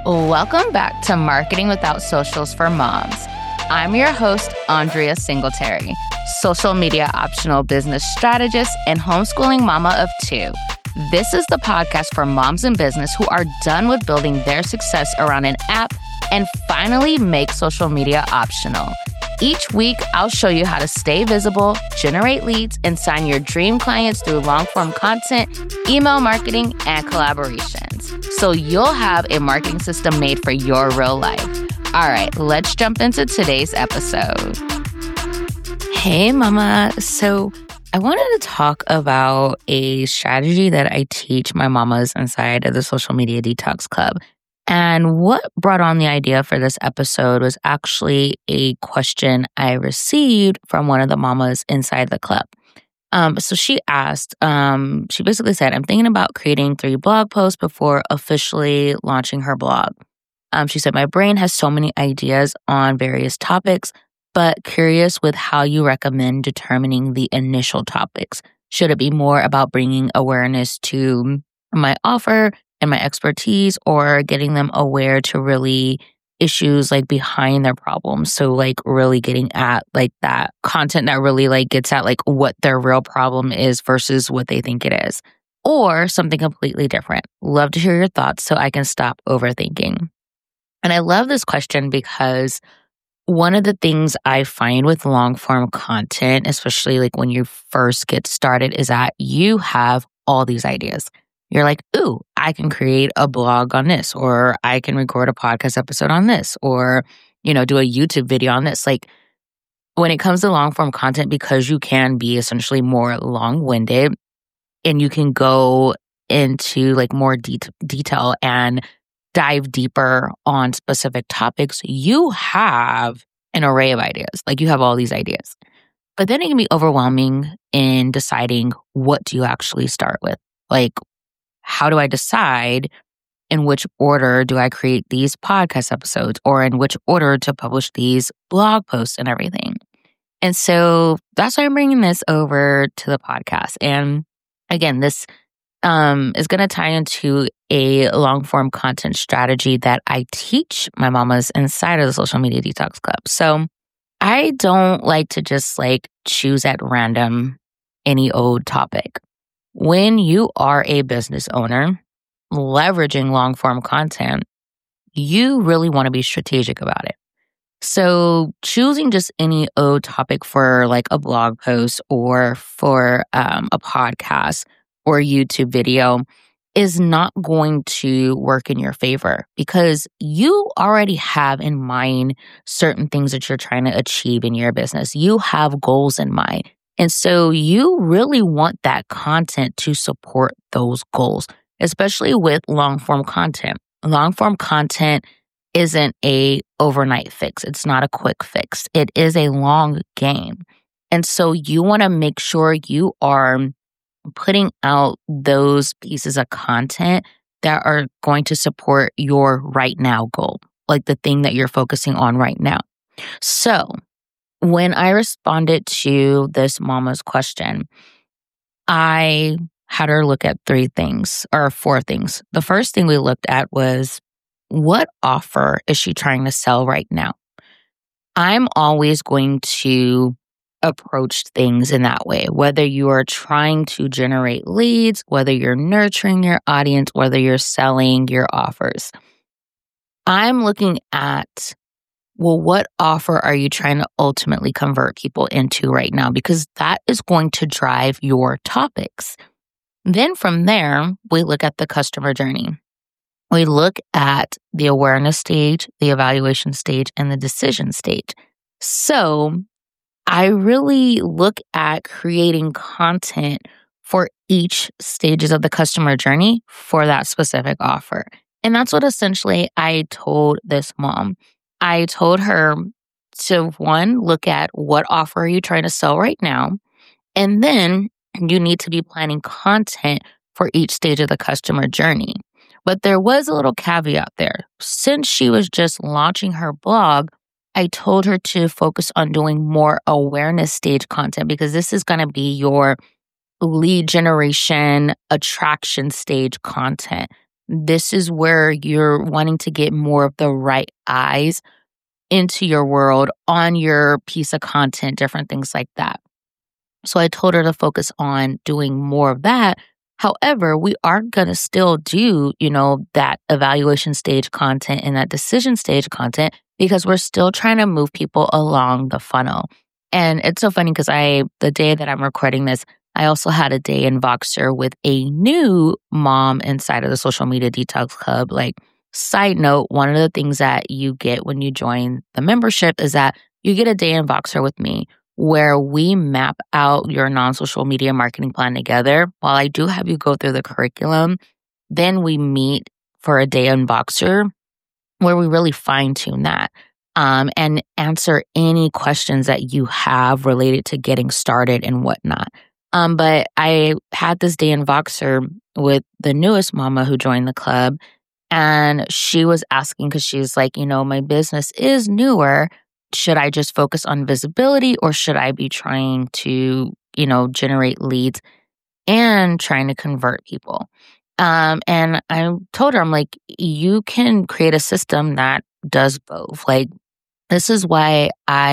Welcome back to Marketing Without Socials for Moms. I'm your host, Andrea Singletary, social media optional business strategist and homeschooling mama of two. This is the podcast for moms in business who are done with building their success around an app and finally make social media optional. Each week, I'll show you how to stay visible, generate leads, and sign your dream clients through long-form content, email marketing, and collaborations. So you'll have a marketing system made for your real life. All right, let's jump into today's episode. Hey, mama. So I wanted to talk about a strategy that I teach my mamas inside of the Social Media Detox Club. And what brought on the idea for this episode was actually a question I received from one of the mamas inside the club. So she asked, she basically said, I'm thinking about creating 3 blog posts before officially launching her blog. She said, my brain has so many ideas on various topics, but curious with how you recommend determining the initial topics. Should it be more about bringing awareness to my offer and my expertise, or getting them aware to really issues like behind their problems? So like really getting at like that content that really like gets at like what their real problem is versus what they think it is, or something completely different. Love to hear your thoughts so I can stop overthinking. And I love this question because one of the things I find with long form content, especially like when you first get started, is that you have all these ideas. You're like, ooh, I can create a blog on this, or I can record a podcast episode on this, or, do a YouTube video on this. Like when it comes to long form content, because you can be essentially more long-winded and you can go into like more detail and dive deeper on specific topics, you have an array of ideas. Like you have all these ideas. But then it can be overwhelming in deciding what do you actually start with. Like, how do I decide in which order do I create these podcast episodes, or in which order to publish these blog posts and everything? And so that's why I'm bringing this over to the podcast. And again, this is going to tie into a long form content strategy that I teach my mamas inside of the Social Media Detox Club. So I don't like to just like choose at random any old topic. When you are a business owner leveraging long form content, you really want to be strategic about it. So choosing just any old topic for like a blog post or for a podcast or YouTube video is not going to work in your favor, because you already have in mind certain things that you're trying to achieve in your business. You have goals in mind. And so you really want that content to support those goals, especially with long-form content. Long-form content isn't a overnight fix. It's not a quick fix. It is a long game. And so you want to make sure you are putting out those pieces of content that are going to support your right now goal, like the thing that you're focusing on right now. So when I responded to this mama's question, I had her look at 4 things. The first thing we looked at was, what offer is she trying to sell right now? I'm always going to approach things in that way, whether you are trying to generate leads, whether you're nurturing your audience, whether you're selling your offers. I'm looking at, well, what offer are you trying to ultimately convert people into right now? Because that is going to drive your topics. Then from there, we look at the customer journey. We look at the awareness stage, the evaluation stage, and the decision stage. So I really look at creating content for each stages of the customer journey for that specific offer. And that's what essentially I told this mom. I told her to, 1, look at what offer are you trying to sell right now, and then you need to be planning content for each stage of the customer journey. But there was a little caveat there. Since she was just launching her blog, I told her to focus on doing more awareness stage content, because this is going to be your lead generation attraction stage content. this is where you're wanting to get more of the right eyes into your world on your piece of content, different things like that. So I told her to focus on doing more of that. However, we are going to still do, that evaluation stage content and that decision stage content because we're still trying to move people along the funnel. And it's so funny because the day that I'm recording this, I also had a day in Voxer with a new mom inside of the Social Media Detox Club. Like, side note, one of the things that you get when you join the membership is that you get a day in Voxer with me where we map out your non-social media marketing plan together. While I do have you go through the curriculum, then we meet for a day in Voxer where we really fine-tune that and answer any questions that you have related to getting started and whatnot. But I had this day in Voxer with the newest mama who joined the club, and she was asking because she's like, my business is newer. Should I just focus on visibility or should I be trying to, generate leads and trying to convert people? And I told her, I'm like, you can create a system that does both. Like, this is why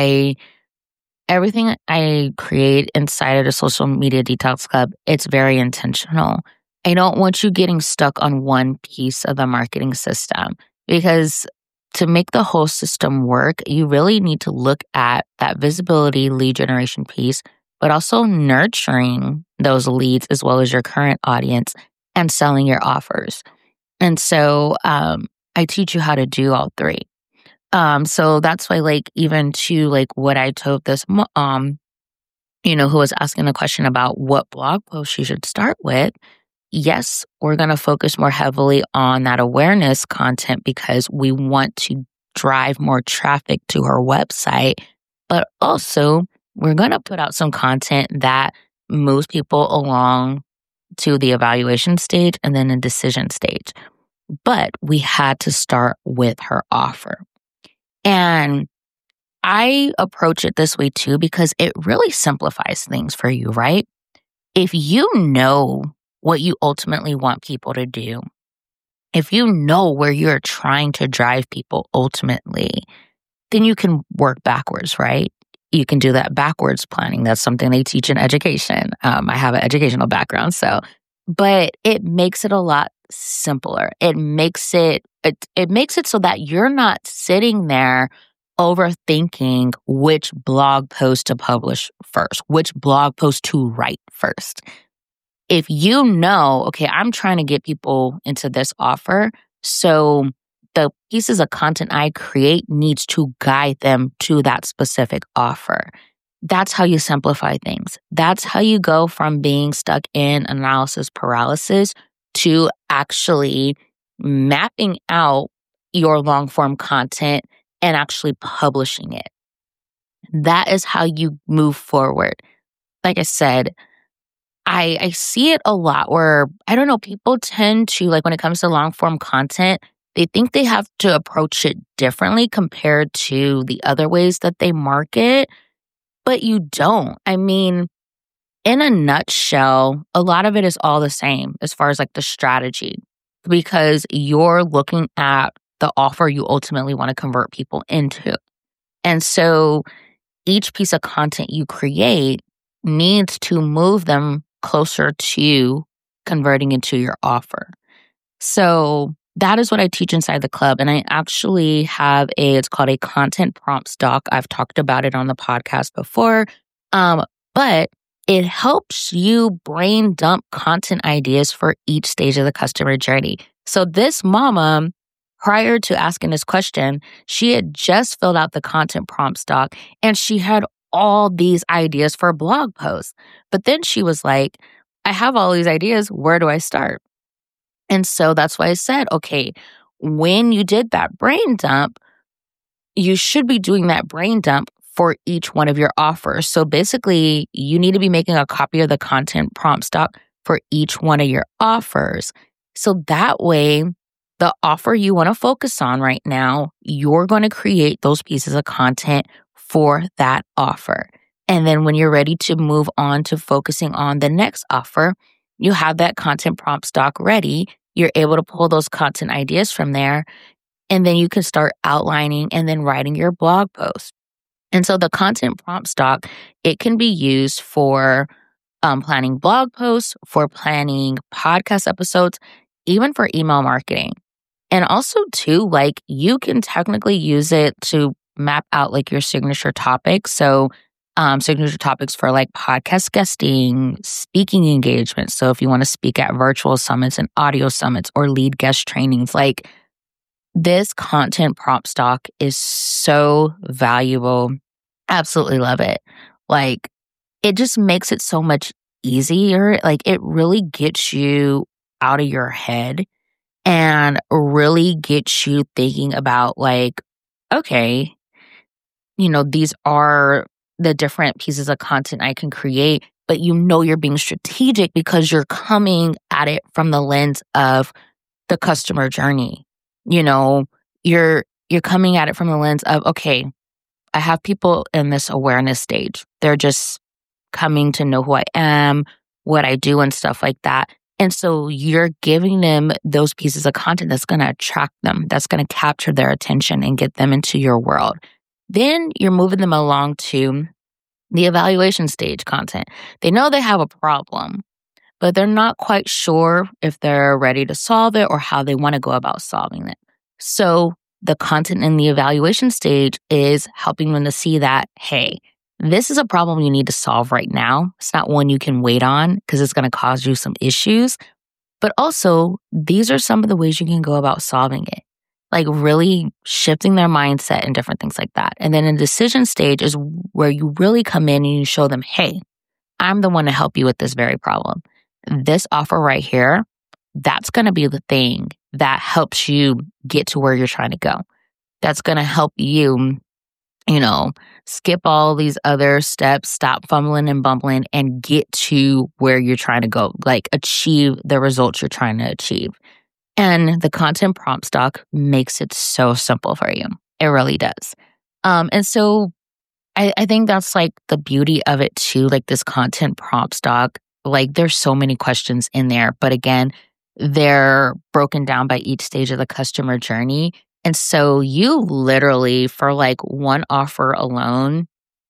everything I create inside of the Social Media Detox Club, it's very intentional. I don't want you getting stuck on one piece of the marketing system because to make the whole system work, you really need to look at that visibility lead generation piece, but also nurturing those leads as well as your current audience and selling your offers. And so I teach you how to do all three. So that's why, even to what I told this mom, who was asking the question about what blog post she should start with. Yes, we're going to focus more heavily on that awareness content because we want to drive more traffic to her website. But also, we're going to put out some content that moves people along to the evaluation stage and then the decision stage. But we had to start with her offer. And I approach it this way too because it really simplifies things for you, right? If you know what you ultimately want people to do, if you know where you're trying to drive people ultimately, then you can work backwards, right? You can do that backwards planning. That's something they teach in education. I have an educational background, but it makes it a lot simpler. It makes it so that you're not sitting there overthinking which blog post to publish first, which blog post to write first. If you know, okay, I'm trying to get people into this offer, so the pieces of content I create needs to guide them to that specific offer. That's how you simplify things. That's how you go from being stuck in analysis paralysis to actually mapping out your long form content and actually publishing it. That is how you move forward. Like I said, I see it a lot where, I don't know, people tend to, when it comes to long form content, they think they have to approach it differently compared to the other ways that they market, but you don't. I mean, in a nutshell, a lot of it is all the same as far as the strategy, because you're looking at the offer you ultimately want to convert people into. And so each piece of content you create needs to move them closer to converting into your offer. So that is what I teach inside the club. And I actually have it's called a content prompts doc. I've talked about it on the podcast before. But it helps you brain dump content ideas for each stage of the customer journey. So this mama, prior to asking this question, she had just filled out the content prompts doc and she had all these ideas for blog posts. But then she was like, I have all these ideas. Where do I start? And so that's why I said, okay, when you did that brain dump, you should be doing that brain dump for each one of your offers. So basically, you need to be making a copy of the content prompts doc for each one of your offers. So that way, the offer you want to focus on right now, you're going to create those pieces of content for that offer. And then when you're ready to move on to focusing on the next offer, you have that content prompts doc ready you're able to pull those content ideas from there. And then you can start outlining and then writing your blog post. And so the content prompt stock, it can be used for planning blog posts, for planning podcast episodes, even for email marketing. And also too, like you can technically use it to map out like your signature topics. So signature topics for like podcast guesting, speaking engagements. So if you want to speak at virtual summits and audio summits or lead guest trainings, like this content prompt stock is so valuable. Absolutely love it. Like it just makes it so much easier. Like it really gets you out of your head and really gets you thinking about like, okay, these are the different pieces of content I can create, but you're being strategic because you're coming at it from the lens of the customer journey. You're coming at it from the lens of, okay, I have people in this awareness stage. They're just coming to know who I am, what I do and stuff like that. And so you're giving them those pieces of content that's going to attract them, that's going to capture their attention and get them into your world. Then you're moving them along to the evaluation stage content. They know they have a problem, but they're not quite sure if they're ready to solve it or how they want to go about solving it. So the content in the evaluation stage is helping them to see that, hey, this is a problem you need to solve right now. It's not one you can wait on because it's going to cause you some issues. But also, these are some of the ways you can go about solving it, like really shifting their mindset and different things like that. And then in the decision stage is where you really come in and you show them, hey, I'm the one to help you with this very problem. This offer right here, that's going to be the thing that helps you get to where you're trying to go. That's going to help you, skip all these other steps, stop fumbling and bumbling, and get to where you're trying to go, like achieve the results you're trying to achieve. And the content prompt stock makes it so simple for you. It really does. And so I think that's like the beauty of it too, like this content prompt stock. Like there's so many questions in there, but again, they're broken down by each stage of the customer journey. And so you literally, for like one offer alone,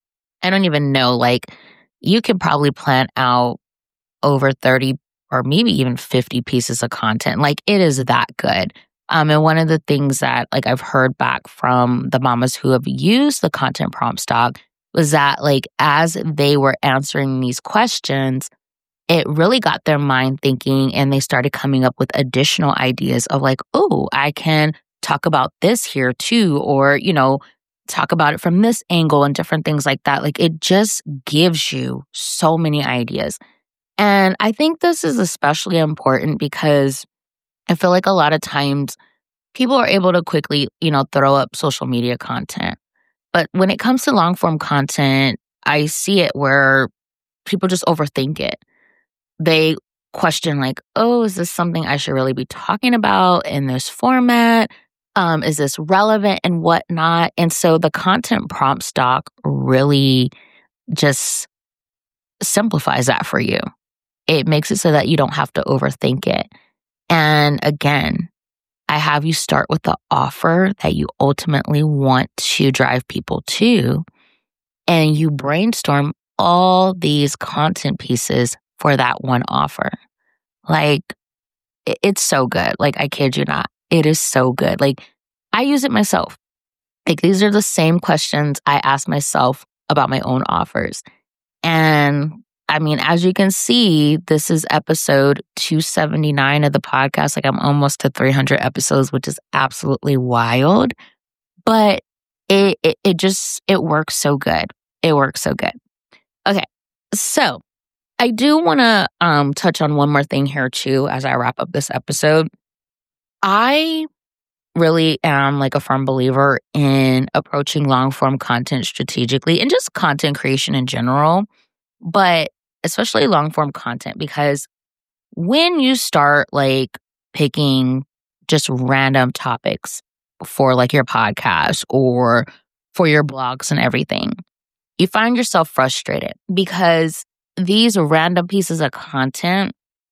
I don't even know, like you can probably plan out over 30 or maybe even 50 pieces of content. Like it is that good. And one of the things that like I've heard back from the mamas who have used the content prompt stock was that like as they were answering these questions, it really got their mind thinking and they started coming up with additional ideas of like, oh, I can talk about this here too, or, talk about it from this angle and different things like that. Like it just gives you so many ideas. And I think this is especially important because I feel like a lot of times people are able to quickly, throw up social media content. But when it comes to long form content, I see it where people just overthink it. They question like, oh, is this something I should really be talking about in this format? Is this relevant and whatnot? And so the content prompt stock really just simplifies that for you. It makes it so that you don't have to overthink it. And again, I have you start with the offer that you ultimately want to drive people to, and you brainstorm all these content pieces for that one offer. Like, it's so good. Like, I kid you not. It is so good. Like, I use it myself. Like, these are the same questions I ask myself about my own offers. And I mean, as you can see, this is episode 279 of the podcast. Like, I'm almost to 300 episodes, which is absolutely wild. But it works so good. It works so good. Okay, so I do want to touch on one more thing here too as I wrap up this episode. I really am like a firm believer in approaching long form content strategically and just content creation in general, but especially long form content, because when you start like picking just random topics for like your podcast or for your blogs and everything, you find yourself frustrated because these random pieces of content,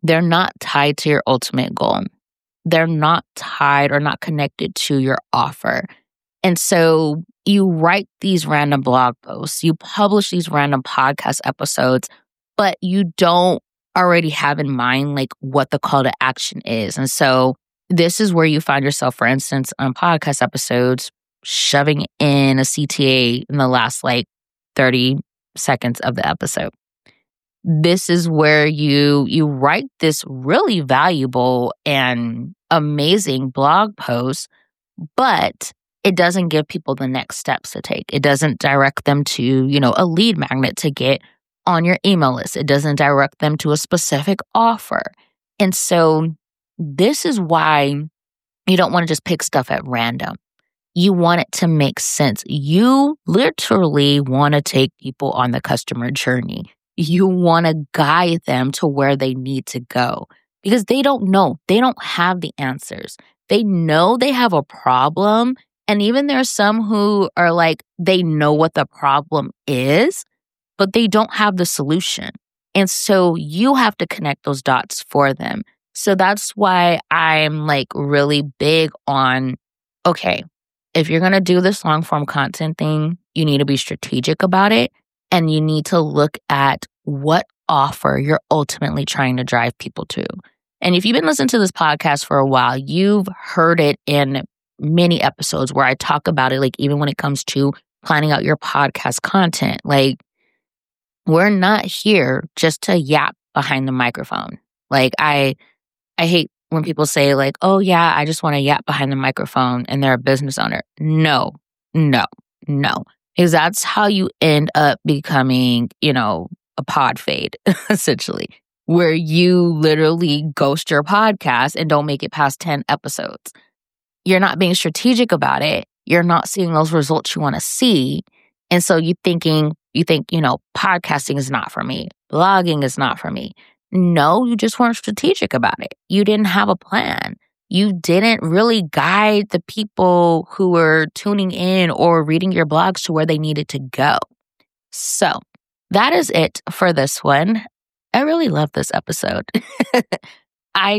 they're not tied to your ultimate goal. They're not tied or not connected to your offer. And so you write these random blog posts, you publish these random podcast episodes, but you don't already have in mind like what the call to action is. And so this is where you find yourself, for instance, on podcast episodes, shoving in a CTA in the last like 30 seconds of the episode. This is where you write this really valuable and amazing blog post, but it doesn't give people the next steps to take. It doesn't direct them to, a lead magnet to get on your email list. It doesn't direct them to a specific offer. And so this is why you don't want to just pick stuff at random. You want it to make sense. You literally want to take people on the customer journey. You want to guide them to where they need to go because they don't know. They don't have the answers. They know they have a problem. And even there are some who are like, they know what the problem is, but they don't have the solution. And so you have to connect those dots for them. So that's why I'm like really big on, okay, if you're going to do this long form content thing, you need to be strategic about it. And you need to look at what offer you're ultimately trying to drive people to. And if you've been listening to this podcast for a while, you've heard it in many episodes where I talk about it, like even when it comes to planning out your podcast content. Like, we're not here just to yap behind the microphone. Like, I hate when people say like, oh yeah, I just want to yap behind the microphone and they're a business owner. No. Because that's how you end up becoming, a pod fade, essentially, where you literally ghost your podcast and don't make it past 10 episodes. You're not being strategic about it. You're not seeing those results you want to see. And so you think, podcasting is not for me. Blogging is not for me. No, you just weren't strategic about it. You didn't have a plan. You didn't really guide the people who were tuning in or reading your blogs to where they needed to go. So that is it for this one. I really love this episode. I'm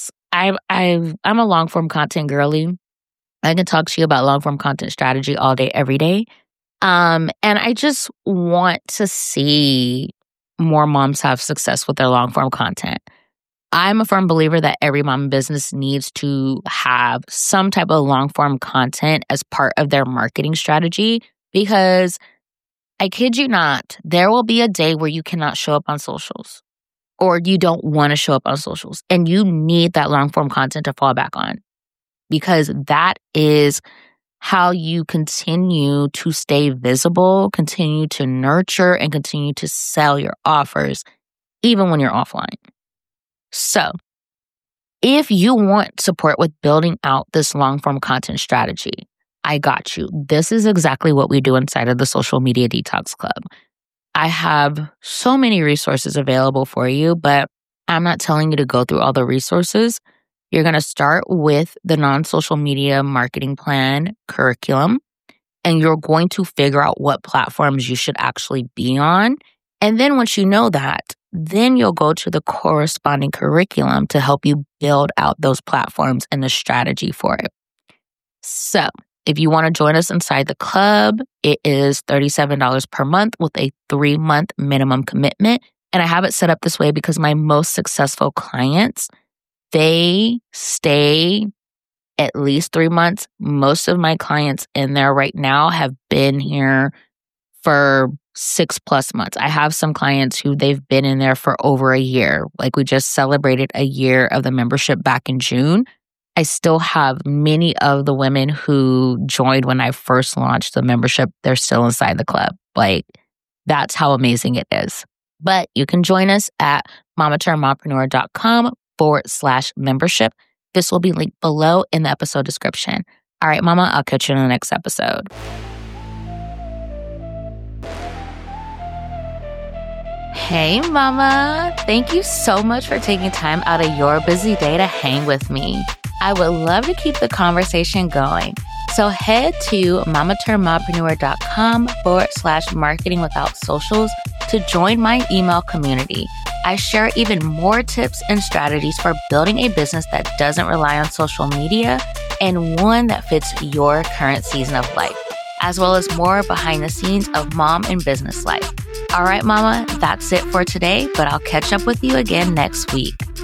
a long form content girly. I can talk to you about long form content strategy all day, every day. And I just want to see more moms have success with their long form content. I'm a firm believer that every mom business needs to have some type of long form content as part of their marketing strategy because I kid you not, there will be a day where you cannot show up on socials or you don't want to show up on socials and you need that long form content to fall back on because that is how you continue to stay visible, continue to nurture, and continue to sell your offers even when you're offline. So, if you want support with building out this long-form content strategy, I got you. This is exactly what we do inside of the Social Media Detox Club. I have so many resources available for you, but I'm not telling you to go through all the resources. You're going to start with the non-social media marketing plan curriculum, and you're going to figure out what platforms you should actually be on. And then once you know that, then you'll go to the corresponding curriculum to help you build out those platforms and the strategy for it. So if you want to join us inside the club, it is $37 per month with a 3-month minimum commitment. And I have it set up this way because my most successful clients, they stay at least 3 months. Most of my clients in there right now have been here for 6+ months. I have some clients who they've been in there for over a year. Like we just celebrated a year of the membership back in June. I still have many of the women who joined when I first launched the membership. They're still inside the club. Like that's how amazing it is. But you can join us at mamaturnedmompreneur.com/membership. This will be linked below in the episode description. All right, Mama, I'll catch you in the next episode. Hey, Mama. Thank you so much for taking time out of your busy day to hang with me. I would love to keep the conversation going. So head to mamaturnedmompreneur.com/marketing without socials to join my email community. I share even more tips and strategies for building a business that doesn't rely on social media and one that fits your current season of life, as well as more behind the scenes of mom and business life. All right, mama, that's it for today, but I'll catch up with you again next week.